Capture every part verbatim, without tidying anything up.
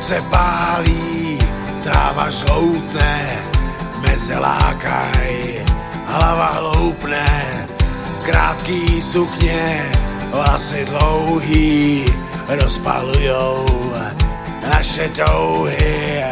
Slunce pálí, tráva žloutne, meze lákaj, hlava hloupne, krátký sukně, vlasy dlouhý, rozpalujou naše touhy.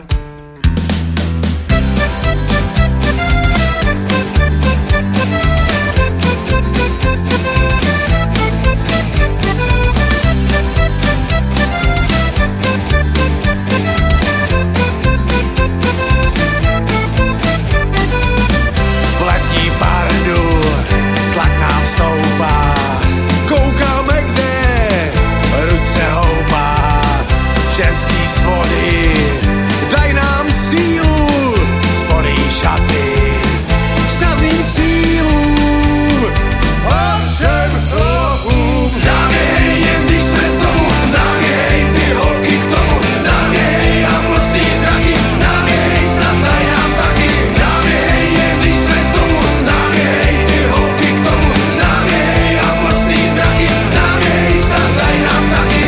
Český svody, daj nám sílu, spodní šaty, snadným cílům a všem hlohům. Nám je hej, jen když jsme znovu, nám je hej, ty holky k tomu, nám je hej a mlstý zraky, nám je hej, snad daj nám taky. Nám je hej, jen když jsme znovu, nám je hej, ty holky k tomu, nám je hej a mlstý zraky, nám je hej, snad daj nám taky.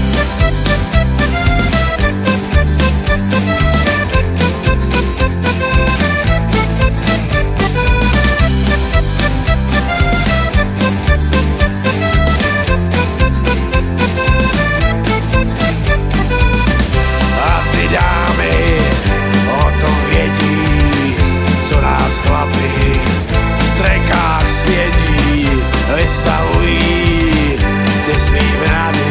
Chlapi v trekách svědí, vystavují ty svým rady.